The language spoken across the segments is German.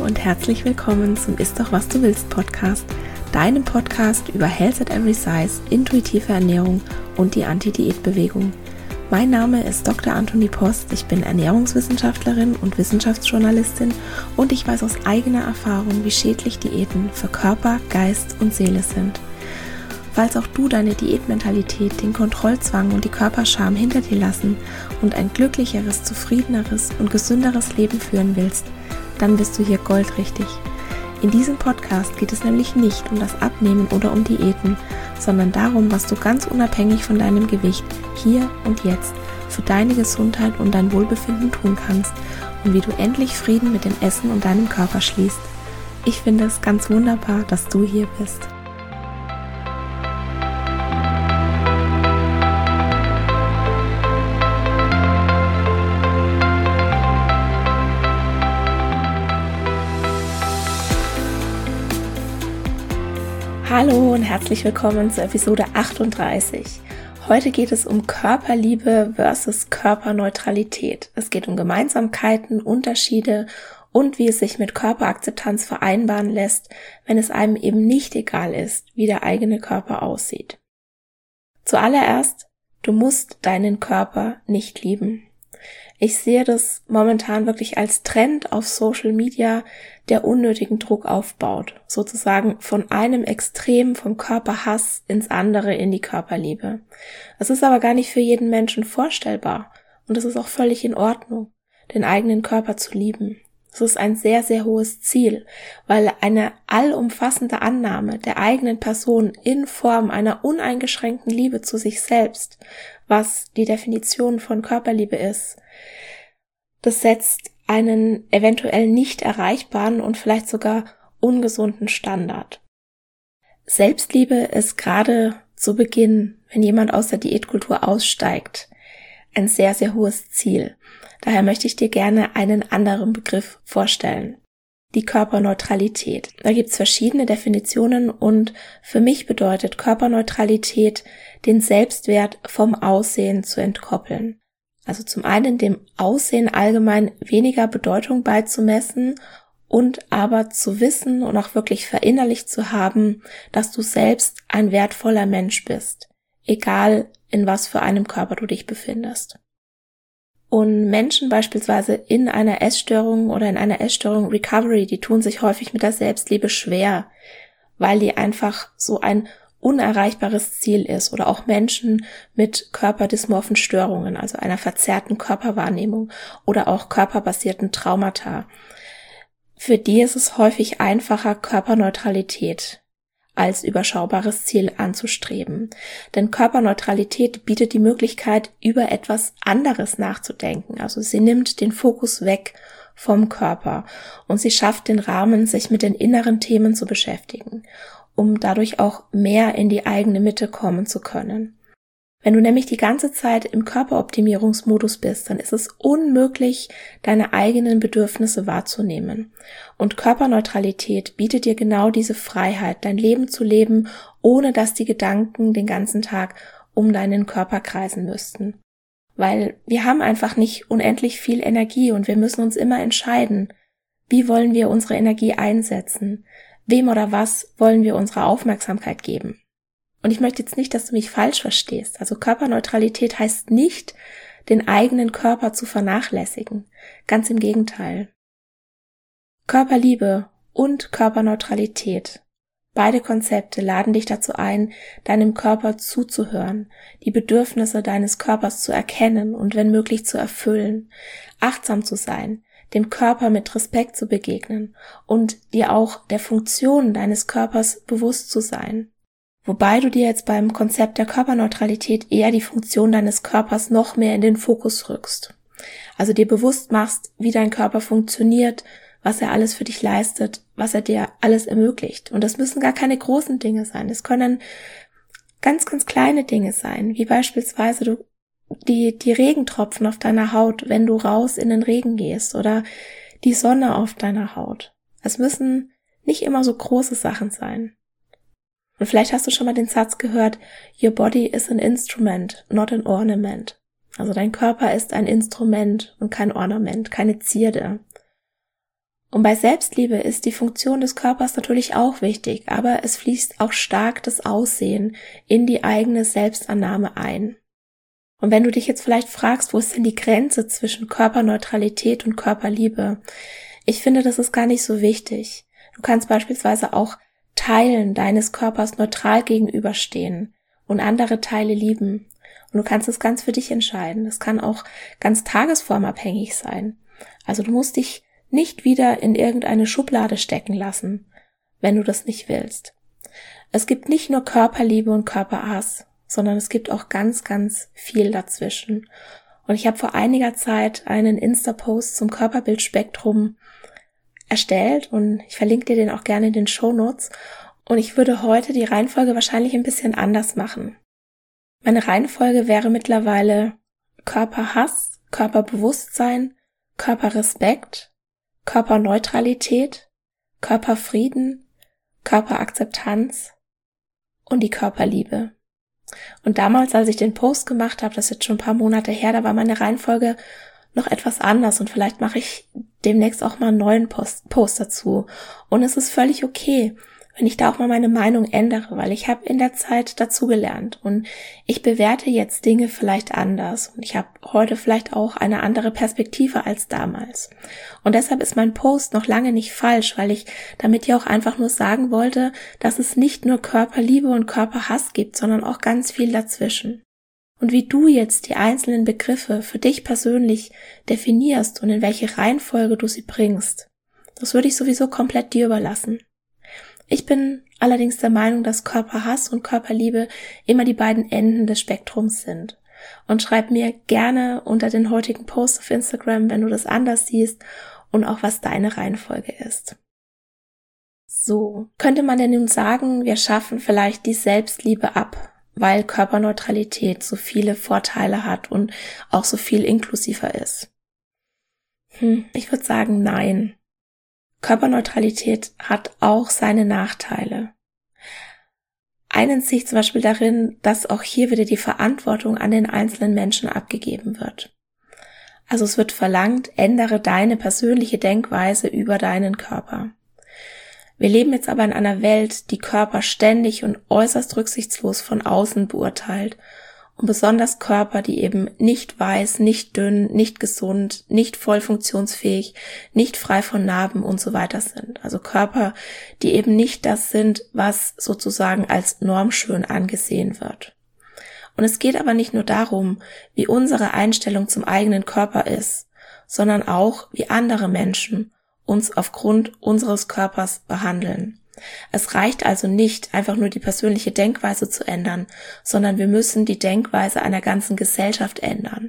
und herzlich willkommen zum Ist doch was du willst Podcast, deinem Podcast über Health at Every Size, intuitive Ernährung und die Anti-Diät-Bewegung. Mein Name ist Dr. Antonie Post, ich bin Ernährungswissenschaftlerin und Wissenschaftsjournalistin und ich weiß aus eigener Erfahrung, wie schädlich Diäten für Körper, Geist und Seele sind. Falls auch du deine Diätmentalität, den Kontrollzwang und die Körperscham hinter dir lassen und ein glücklicheres, zufriedeneres und gesünderes Leben führen willst, dann bist du hier goldrichtig. In diesem Podcast geht es nämlich nicht um das Abnehmen oder um Diäten, sondern darum, was du ganz unabhängig von deinem Gewicht hier und jetzt für deine Gesundheit und dein Wohlbefinden tun kannst und wie du endlich Frieden mit dem Essen und deinem Körper schließt. Ich finde es ganz wunderbar, dass du hier bist. Hallo und herzlich willkommen zur Episode 38. Heute geht es um Körperliebe versus Körperneutralität. Es geht um Gemeinsamkeiten, Unterschiede und wie es sich mit Körperakzeptanz vereinbaren lässt, wenn es einem eben nicht egal ist, wie der eigene Körper aussieht. Zuallererst, du musst deinen Körper nicht lieben. Ich sehe das momentan wirklich als Trend auf Social Media, der unnötigen Druck aufbaut, sozusagen von einem Extrem vom Körperhass ins andere in die Körperliebe. Es ist aber gar nicht für jeden Menschen vorstellbar und es ist auch völlig in Ordnung, den eigenen Körper zu lieben. Es ist ein sehr, sehr hohes Ziel, weil eine allumfassende Annahme der eigenen Person in Form einer uneingeschränkten Liebe zu sich selbst, was die Definition von Körperliebe ist, das setzt einen eventuell nicht erreichbaren und vielleicht sogar ungesunden Standard. Selbstliebe ist gerade zu Beginn, wenn jemand aus der Diätkultur aussteigt, ein sehr, sehr hohes Ziel. Daher möchte ich dir gerne einen anderen Begriff vorstellen. Die Körperneutralität. Da gibt's verschiedene Definitionen und für mich bedeutet Körperneutralität, den Selbstwert vom Aussehen zu entkoppeln. Also zum einen dem Aussehen allgemein weniger Bedeutung beizumessen und aber zu wissen und auch wirklich verinnerlicht zu haben, dass du selbst ein wertvoller Mensch bist, egal in was für einem Körper du dich befindest. Und Menschen beispielsweise in einer Essstörung oder in einer Essstörung Recovery, die tun sich häufig mit der Selbstliebe schwer, weil die einfach so ein unerreichbares Ziel ist, oder auch Menschen mit körperdysmorphen Störungen, also einer verzerrten Körperwahrnehmung oder auch körperbasierten Traumata. Für die ist es häufig einfacher, Körperneutralität als überschaubares Ziel anzustreben. Denn Körperneutralität bietet die Möglichkeit, über etwas anderes nachzudenken. Also sie nimmt den Fokus weg vom Körper und sie schafft den Rahmen, sich mit den inneren Themen zu beschäftigen, um dadurch auch mehr in die eigene Mitte kommen zu können. Wenn du nämlich die ganze Zeit im Körperoptimierungsmodus bist, dann ist es unmöglich, deine eigenen Bedürfnisse wahrzunehmen. Und Körperneutralität bietet dir genau diese Freiheit, dein Leben zu leben, ohne dass die Gedanken den ganzen Tag um deinen Körper kreisen müssten. Weil wir haben einfach nicht unendlich viel Energie und wir müssen uns immer entscheiden, wie wollen wir unsere Energie einsetzen? Wem oder was wollen wir unsere Aufmerksamkeit geben? Und ich möchte jetzt nicht, dass du mich falsch verstehst. Also Körperneutralität heißt nicht, den eigenen Körper zu vernachlässigen. Ganz im Gegenteil. Körperliebe und Körperneutralität. Beide Konzepte laden dich dazu ein, deinem Körper zuzuhören, die Bedürfnisse deines Körpers zu erkennen und wenn möglich zu erfüllen, achtsam zu sein, dem Körper mit Respekt zu begegnen und dir auch der Funktion deines Körpers bewusst zu sein. Wobei du dir jetzt beim Konzept der Körperneutralität eher die Funktion deines Körpers noch mehr in den Fokus rückst. Also dir bewusst machst, wie dein Körper funktioniert, was er alles für dich leistet, was er dir alles ermöglicht. Und das müssen gar keine großen Dinge sein. Es können ganz, ganz kleine Dinge sein, wie beispielsweise die Regentropfen auf deiner Haut, wenn du raus in den Regen gehst, oder die Sonne auf deiner Haut. Es müssen nicht immer so große Sachen sein. Und vielleicht hast du schon mal den Satz gehört, your body is an instrument, not an ornament. Also dein Körper ist ein Instrument und kein Ornament, keine Zierde. Und bei Selbstliebe ist die Funktion des Körpers natürlich auch wichtig, aber es fließt auch stark das Aussehen in die eigene Selbstannahme ein. Und wenn du dich jetzt vielleicht fragst, wo ist denn die Grenze zwischen Körperneutralität und Körperliebe? Ich finde, das ist gar nicht so wichtig. Du kannst beispielsweise auch Teilen deines Körpers neutral gegenüberstehen und andere Teile lieben. Und du kannst es ganz für dich entscheiden. Das kann auch ganz tagesformabhängig sein. Also du musst dich nicht wieder in irgendeine Schublade stecken lassen, wenn du das nicht willst. Es gibt nicht nur Körperliebe und Körperhass, sondern es gibt auch ganz, ganz viel dazwischen. Und ich habe vor einiger Zeit einen Insta-Post zum Körperbildspektrum erstellt und ich verlinke dir den auch gerne in den Shownotes. Und ich würde heute die Reihenfolge wahrscheinlich ein bisschen anders machen. Meine Reihenfolge wäre mittlerweile Körperhass, Körperbewusstsein, Körperrespekt, Körperneutralität, Körperfrieden, Körperakzeptanz und die Körperliebe. Und damals, als ich den Post gemacht habe, das ist jetzt schon ein paar Monate her, da war meine Reihenfolge noch etwas anders und vielleicht mache ich demnächst auch mal einen neuen Post dazu. Und es ist völlig okay, wenn ich da auch mal meine Meinung ändere, weil ich habe in der Zeit dazugelernt und ich bewerte jetzt Dinge vielleicht anders und ich habe heute vielleicht auch eine andere Perspektive als damals. Und deshalb ist mein Post noch lange nicht falsch, weil ich damit ja auch einfach nur sagen wollte, dass es nicht nur Körperliebe und Körperhass gibt, sondern auch ganz viel dazwischen. Und wie du jetzt die einzelnen Begriffe für dich persönlich definierst und in welche Reihenfolge du sie bringst, das würde ich sowieso komplett dir überlassen. Ich bin allerdings der Meinung, dass Körperhass und Körperliebe immer die beiden Enden des Spektrums sind. Und schreib mir gerne unter den heutigen Post auf Instagram, wenn du das anders siehst und auch was deine Reihenfolge ist. So, könnte man denn nun sagen, wir schaffen vielleicht die Selbstliebe ab, weil Körperneutralität so viele Vorteile hat und auch so viel inklusiver ist? Ich würde sagen, nein. Körperneutralität hat auch seine Nachteile. Einen sehe ich zum Beispiel darin, dass auch hier wieder die Verantwortung an den einzelnen Menschen abgegeben wird. Also es wird verlangt, ändere deine persönliche Denkweise über deinen Körper. Wir leben jetzt aber in einer Welt, die Körper ständig und äußerst rücksichtslos von außen beurteilt. Und besonders Körper, die eben nicht weiß, nicht dünn, nicht gesund, nicht voll funktionsfähig, nicht frei von Narben und so weiter sind. Also Körper, die eben nicht das sind, was sozusagen als normschön angesehen wird. Und es geht aber nicht nur darum, wie unsere Einstellung zum eigenen Körper ist, sondern auch, wie andere Menschen uns aufgrund unseres Körpers behandeln. Es reicht also nicht, einfach nur die persönliche Denkweise zu ändern, sondern wir müssen die Denkweise einer ganzen Gesellschaft ändern.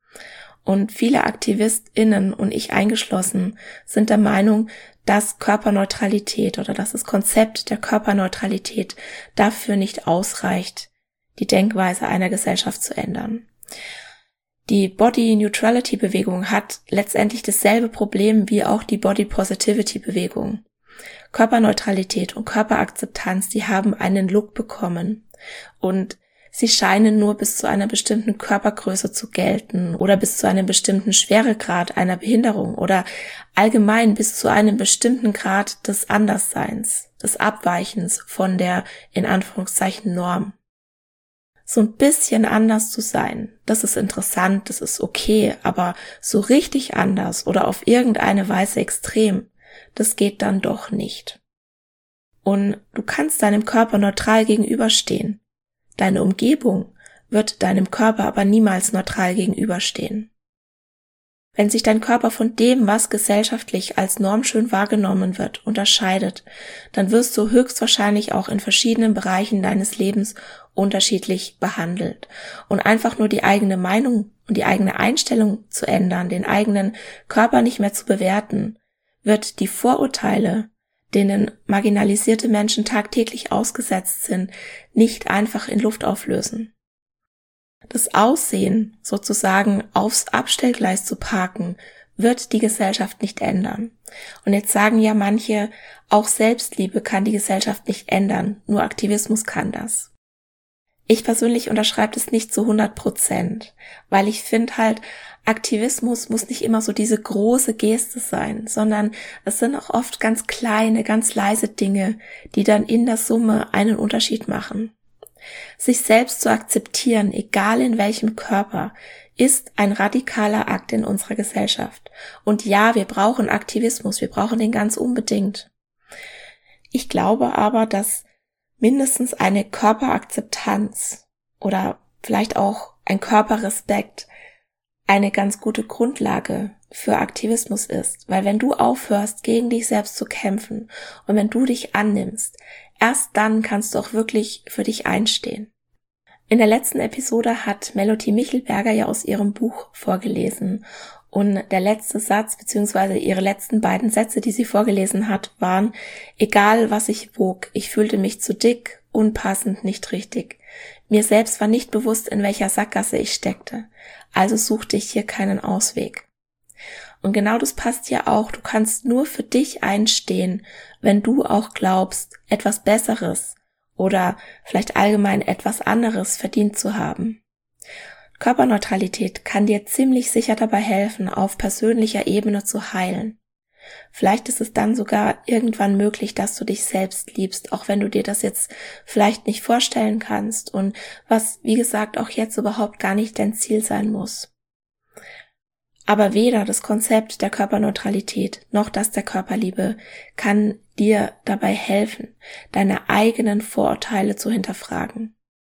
Und viele AktivistInnen und ich eingeschlossen sind der Meinung, dass Körperneutralität oder dass das Konzept der Körperneutralität dafür nicht ausreicht, die Denkweise einer Gesellschaft zu ändern. Die Body Neutrality Bewegung hat letztendlich dasselbe Problem wie auch die Body Positivity Bewegung. Körperneutralität und Körperakzeptanz, die haben einen Look bekommen und sie scheinen nur bis zu einer bestimmten Körpergröße zu gelten oder bis zu einem bestimmten Schweregrad einer Behinderung oder allgemein bis zu einem bestimmten Grad des Andersseins, des Abweichens von der in Anführungszeichen Norm. So ein bisschen anders zu sein, das ist interessant, das ist okay, aber so richtig anders oder auf irgendeine Weise extrem, das geht dann doch nicht. Und du kannst deinem Körper neutral gegenüberstehen. Deine Umgebung wird deinem Körper aber niemals neutral gegenüberstehen. Wenn sich dein Körper von dem, was gesellschaftlich als normschön wahrgenommen wird, unterscheidet, dann wirst du höchstwahrscheinlich auch in verschiedenen Bereichen deines Lebens unterschiedlich behandelt. Und einfach nur die eigene Meinung und die eigene Einstellung zu ändern, den eigenen Körper nicht mehr zu bewerten, wird die Vorurteile, denen marginalisierte Menschen tagtäglich ausgesetzt sind, nicht einfach in Luft auflösen. Das Aussehen sozusagen aufs Abstellgleis zu parken, wird die Gesellschaft nicht ändern. Und jetzt sagen ja manche, auch Selbstliebe kann die Gesellschaft nicht ändern, nur Aktivismus kann das. Ich persönlich unterschreibe das nicht zu 100%, weil ich finde halt, Aktivismus muss nicht immer so diese große Geste sein, sondern es sind auch oft ganz kleine, ganz leise Dinge, die dann in der Summe einen Unterschied machen. Sich selbst zu akzeptieren, egal in welchem Körper, ist ein radikaler Akt in unserer Gesellschaft. Und ja, wir brauchen Aktivismus, wir brauchen den ganz unbedingt. Ich glaube aber, dass mindestens eine Körperakzeptanz oder vielleicht auch ein Körperrespekt eine ganz gute Grundlage für Aktivismus ist, weil wenn du aufhörst, gegen dich selbst zu kämpfen und wenn du dich annimmst, erst dann kannst du auch wirklich für dich einstehen. In der letzten Episode hat Melody Michelberger ja aus ihrem Buch vorgelesen und der letzte Satz bzw. ihre letzten beiden Sätze, die sie vorgelesen hat, waren: Egal was ich wog, ich fühlte mich zu dick, unpassend, nicht richtig. Mir selbst war nicht bewusst, in welcher Sackgasse ich steckte, also suchte ich hier keinen Ausweg. Und genau das passt ja auch, du kannst nur für dich einstehen, wenn du auch glaubst, etwas Besseres oder vielleicht allgemein etwas anderes verdient zu haben. Körperneutralität kann dir ziemlich sicher dabei helfen, auf persönlicher Ebene zu heilen. Vielleicht ist es dann sogar irgendwann möglich, dass du dich selbst liebst, auch wenn du dir das jetzt vielleicht nicht vorstellen kannst und was, wie gesagt, auch jetzt überhaupt gar nicht dein Ziel sein muss. Aber weder das Konzept der Körperneutralität noch das der Körperliebe kann dir dabei helfen, deine eigenen Vorurteile zu hinterfragen.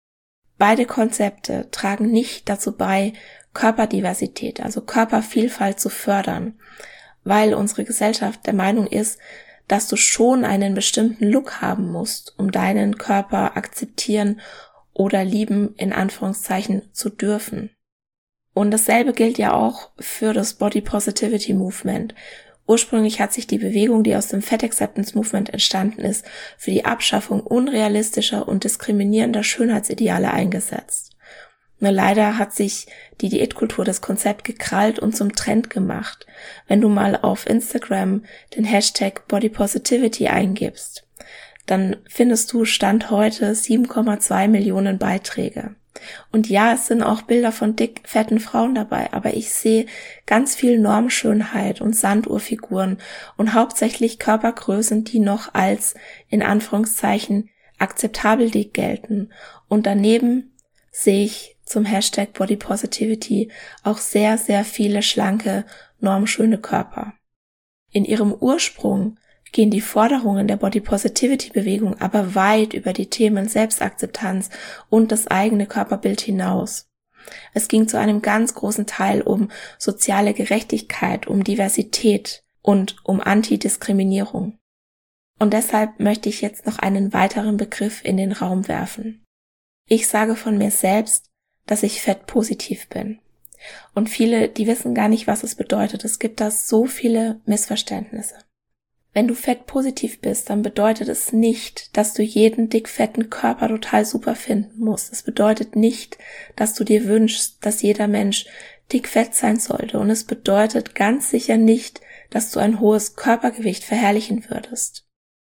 Beide Konzepte tragen nicht dazu bei, Körperdiversität, also Körpervielfalt zu fördern, weil unsere Gesellschaft der Meinung ist, dass du schon einen bestimmten Look haben musst, um deinen Körper akzeptieren oder lieben, in Anführungszeichen, zu dürfen. Und dasselbe gilt ja auch für das Body Positivity Movement. Ursprünglich hat sich die Bewegung, die aus dem Fat Acceptance Movement entstanden ist, für die Abschaffung unrealistischer und diskriminierender Schönheitsideale eingesetzt. Nur leider hat sich die Diätkultur das Konzept gekrallt und zum Trend gemacht. Wenn du mal auf Instagram den Hashtag Body Positivity eingibst, dann findest du Stand heute 7,2 Millionen Beiträge. Und ja, es sind auch Bilder von dick, fetten Frauen dabei, aber ich sehe ganz viel Normschönheit und Sanduhrfiguren und hauptsächlich Körpergrößen, die noch als, in Anführungszeichen, akzeptabel dick gelten. Und daneben sehe ich zum Hashtag Body Positivity auch sehr, sehr viele schlanke, normschöne Körper. In ihrem Ursprung gehen die Forderungen der Body Positivity Bewegung aber weit über die Themen Selbstakzeptanz und das eigene Körperbild hinaus. Es ging zu einem ganz großen Teil um soziale Gerechtigkeit, um Diversität und um Antidiskriminierung. Und deshalb möchte ich jetzt noch einen weiteren Begriff in den Raum werfen. Ich sage von mir selbst, dass ich fettpositiv bin. Und viele, die wissen gar nicht, was es bedeutet. Es gibt da so viele Missverständnisse. Wenn du fettpositiv bist, dann bedeutet es nicht, dass du jeden dickfetten Körper total super finden musst. Es bedeutet nicht, dass du dir wünschst, dass jeder Mensch dickfett sein sollte. Und es bedeutet ganz sicher nicht, dass du ein hohes Körpergewicht verherrlichen würdest.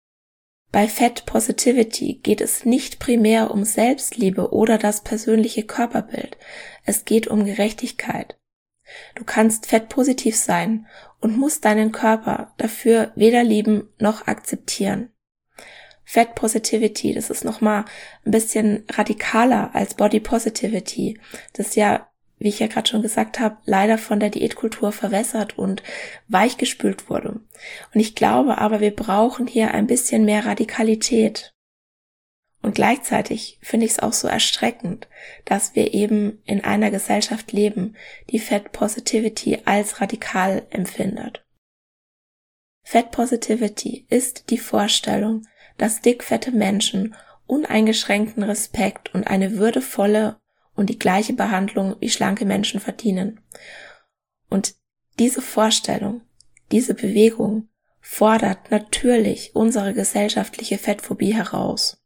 Bei Fat Positivity geht es nicht primär um Selbstliebe oder das persönliche Körperbild. Es geht um Gerechtigkeit. Du kannst fettpositiv sein und musst deinen Körper dafür weder lieben noch akzeptieren. Fat Positivity, das ist nochmal ein bisschen radikaler als Body Positivity. Das ist ja, wie ich ja gerade schon gesagt habe, leider von der Diätkultur verwässert und weichgespült wurde. Und ich glaube aber, wir brauchen hier ein bisschen mehr Radikalität. Und gleichzeitig finde ich es auch so erschreckend, dass wir eben in einer Gesellschaft leben, die Fat Positivity als radikal empfindet. Fat Positivity ist die Vorstellung, dass dickfette Menschen uneingeschränkten Respekt und eine würdevolle und die gleiche Behandlung wie schlanke Menschen verdienen. Und diese Vorstellung, diese Bewegung fordert natürlich unsere gesellschaftliche Fettphobie heraus.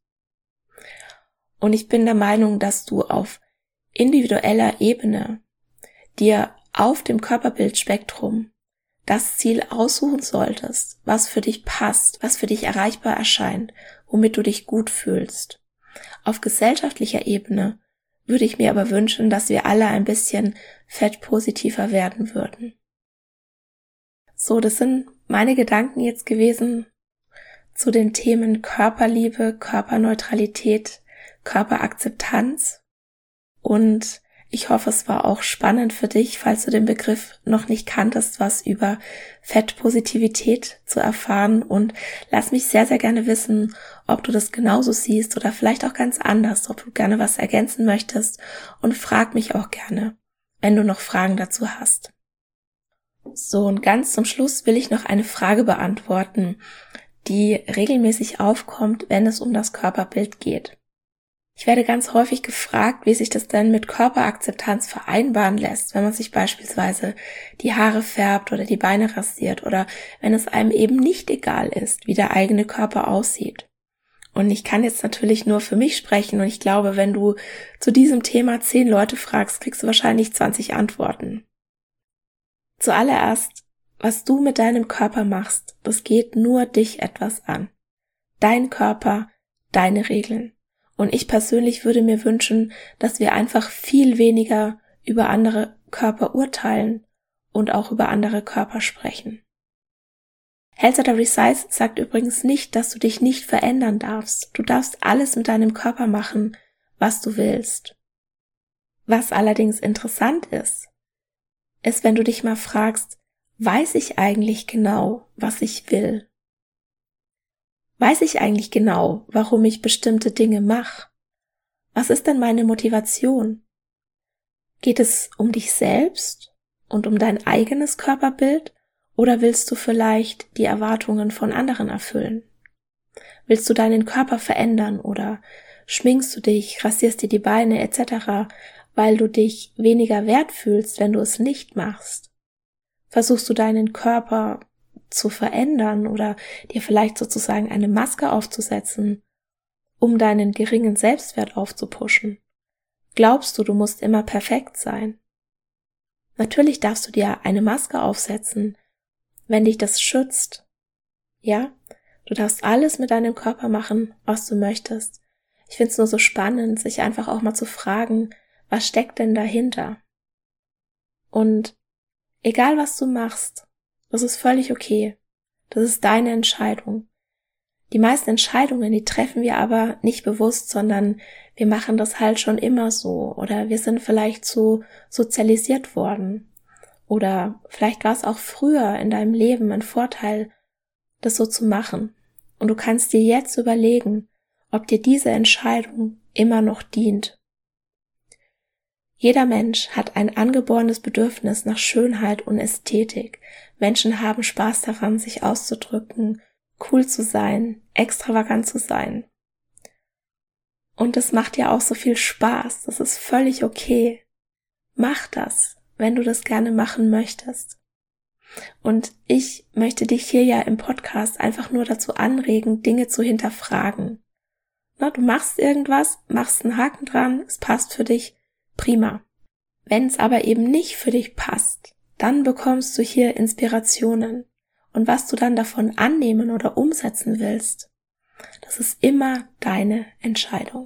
Und ich bin der Meinung, dass du auf individueller Ebene dir auf dem Körperbildspektrum das Ziel aussuchen solltest, was für dich passt, was für dich erreichbar erscheint, womit du dich gut fühlst. Auf gesellschaftlicher Ebene würde ich mir aber wünschen, dass wir alle ein bisschen fettpositiver werden würden. So, das sind meine Gedanken jetzt gewesen zu den Themen Körperliebe, Körperneutralität, Körperakzeptanz. Und ich hoffe, es war auch spannend für dich, falls du den Begriff noch nicht kanntest, was über Fettpositivität zu erfahren. Und lass mich sehr, sehr gerne wissen, ob du das genauso siehst oder vielleicht auch ganz anders, ob du gerne was ergänzen möchtest. Und frag mich auch gerne, wenn du noch Fragen dazu hast. So, und ganz zum Schluss will ich noch eine Frage beantworten, die regelmäßig aufkommt, wenn es um das Körperbild geht. Ich werde ganz häufig gefragt, wie sich das denn mit Körperakzeptanz vereinbaren lässt, wenn man sich beispielsweise die Haare färbt oder die Beine rasiert oder wenn es einem eben nicht egal ist, wie der eigene Körper aussieht. Und ich kann jetzt natürlich nur für mich sprechen und ich glaube, wenn du zu diesem Thema 10 Leute fragst, kriegst du wahrscheinlich 20 Antworten. Zuallererst, was du mit deinem Körper machst, das geht nur dich etwas an. Dein Körper, deine Regeln. Und ich persönlich würde mir wünschen, dass wir einfach viel weniger über andere Körper urteilen und auch über andere Körper sprechen. Health at Every Size sagt übrigens nicht, dass du dich nicht verändern darfst. Du darfst alles mit deinem Körper machen, was du willst. Was allerdings interessant ist, wenn du dich mal fragst, weiß ich eigentlich genau, was ich will? Weiß ich eigentlich genau, warum ich bestimmte Dinge mache? Was ist denn meine Motivation? Geht es um dich selbst und um dein eigenes Körperbild oder willst du vielleicht die Erwartungen von anderen erfüllen? Willst du deinen Körper verändern oder schminkst du dich, rasierst dir die Beine etc., weil du dich weniger wert fühlst, wenn du es nicht machst? Versuchst du deinen Körper zu verändern oder dir vielleicht sozusagen eine Maske aufzusetzen, um deinen geringen Selbstwert aufzupuschen? Glaubst du, du musst immer perfekt sein? Natürlich darfst du dir eine Maske aufsetzen, wenn dich das schützt. Ja, du darfst alles mit deinem Körper machen, was du möchtest. Ich finde es nur so spannend, sich einfach auch mal zu fragen, was steckt denn dahinter? Und egal was du machst, das ist völlig okay. Das ist deine Entscheidung. Die meisten Entscheidungen, die treffen wir aber nicht bewusst, sondern wir machen das halt schon immer so oder wir sind vielleicht so sozialisiert worden oder vielleicht war es auch früher in deinem Leben ein Vorteil, das so zu machen. Und du kannst dir jetzt überlegen, ob dir diese Entscheidung immer noch dient. Jeder Mensch hat ein angeborenes Bedürfnis nach Schönheit und Ästhetik. Menschen haben Spaß daran, sich auszudrücken, cool zu sein, extravagant zu sein. Und das macht ja auch so viel Spaß. Das ist völlig okay. Mach das, wenn du das gerne machen möchtest. Und ich möchte dich hier ja im Podcast einfach nur dazu anregen, Dinge zu hinterfragen. Na, du machst irgendwas, machst einen Haken dran, es passt für dich, prima. Wenn es aber eben nicht für dich passt, dann bekommst du hier Inspirationen. Und was du dann davon annehmen oder umsetzen willst, das ist immer deine Entscheidung.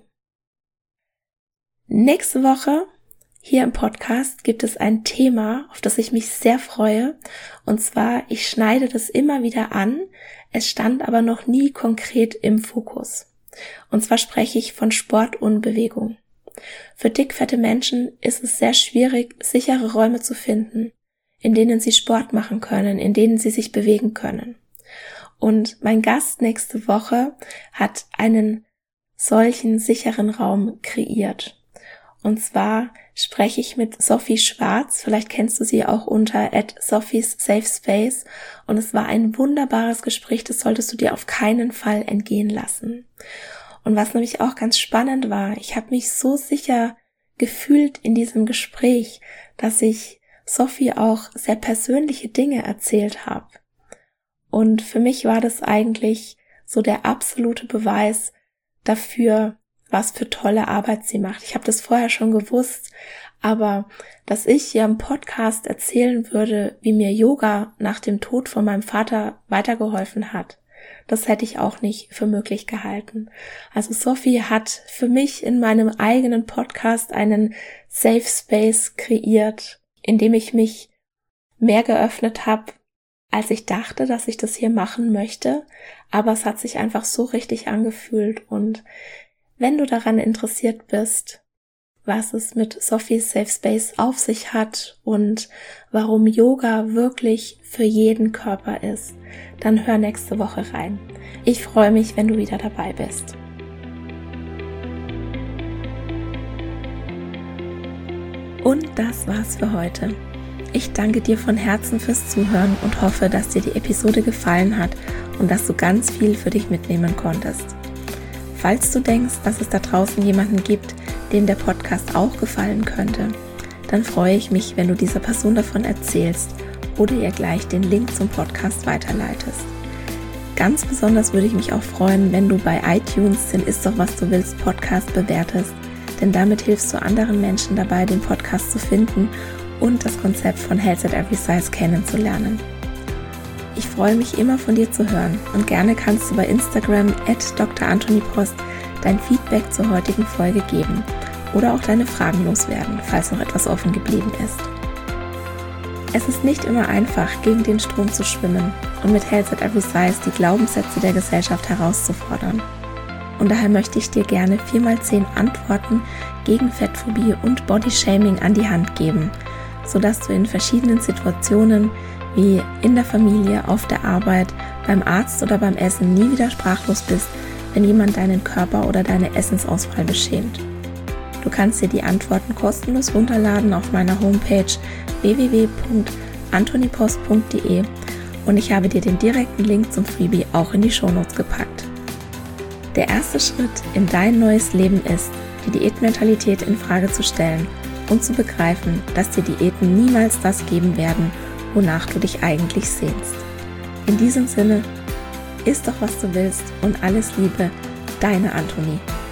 Nächste Woche hier im Podcast gibt es ein Thema, auf das ich mich sehr freue. Und zwar, ich schneide das immer wieder an, es stand aber noch nie konkret im Fokus. Und zwar spreche ich von Sport und Bewegung. Für dickfette Menschen ist es sehr schwierig, sichere Räume zu finden, in denen sie Sport machen können, in denen sie sich bewegen können. Und mein Gast nächste Woche hat einen solchen sicheren Raum kreiert. Und zwar spreche ich mit Sophie Schwarz, vielleicht kennst du sie auch unter @sophies_safe_space, und es war ein wunderbares Gespräch, das solltest du dir auf keinen Fall entgehen lassen. Und was nämlich auch ganz spannend war, ich habe mich so sicher gefühlt in diesem Gespräch, dass ich Sophie auch sehr persönliche Dinge erzählt habe. Und für mich war das eigentlich so der absolute Beweis dafür, was für tolle Arbeit sie macht. Ich habe das vorher schon gewusst, aber dass ich hier im Podcast erzählen würde, wie mir Yoga nach dem Tod von meinem Vater weitergeholfen hat, das hätte ich auch nicht für möglich gehalten. Also Sophie hat für mich in meinem eigenen Podcast einen Safe Space kreiert, in dem ich mich mehr geöffnet habe, als ich dachte, dass ich das hier machen möchte. Aber es hat sich einfach so richtig angefühlt. Und wenn du daran interessiert bist, was es mit Sophies Safe Space auf sich hat und warum Yoga wirklich für jeden Körper ist, dann hör nächste Woche rein. Ich freue mich, wenn du wieder dabei bist. Und das war's für heute. Ich danke dir von Herzen fürs Zuhören und hoffe, dass dir die Episode gefallen hat und dass du ganz viel für dich mitnehmen konntest. Falls du denkst, dass es da draußen jemanden gibt, dem der Podcast auch gefallen könnte, dann freue ich mich, wenn du dieser Person davon erzählst oder ihr gleich den Link zum Podcast weiterleitest. Ganz besonders würde ich mich auch freuen, wenn du bei iTunes den Ist doch was du willst Podcast bewertest, denn damit hilfst du anderen Menschen dabei, den Podcast zu finden und das Konzept von Health at Every Size kennenzulernen. Ich freue mich immer von dir zu hören und gerne kannst du bei Instagram @drantonipost dein Feedback zur heutigen Folge geben oder auch deine Fragen loswerden, falls noch etwas offen geblieben ist. Es ist nicht immer einfach, gegen den Strom zu schwimmen und mit Health at Every Size die Glaubenssätze der Gesellschaft herauszufordern. Und daher möchte ich dir gerne 4x10 Antworten gegen Fettphobie und Bodyshaming an die Hand geben, sodass du in verschiedenen Situationen wie in der Familie, auf der Arbeit, beim Arzt oder beim Essen nie wieder sprachlos bist, wenn jemand deinen Körper oder deine Essensauswahl beschämt. Du kannst dir die Antworten kostenlos runterladen auf meiner Homepage www.antonipost.de und ich habe dir den direkten Link zum Freebie auch in die Shownotes gepackt. Der erste Schritt in dein neues Leben ist, die Diätmentalität in Frage zu stellen und zu begreifen, dass dir Diäten niemals das geben werden, wonach du dich eigentlich sehnst. In diesem Sinne, iss doch was du willst und alles Liebe, deine Antonie.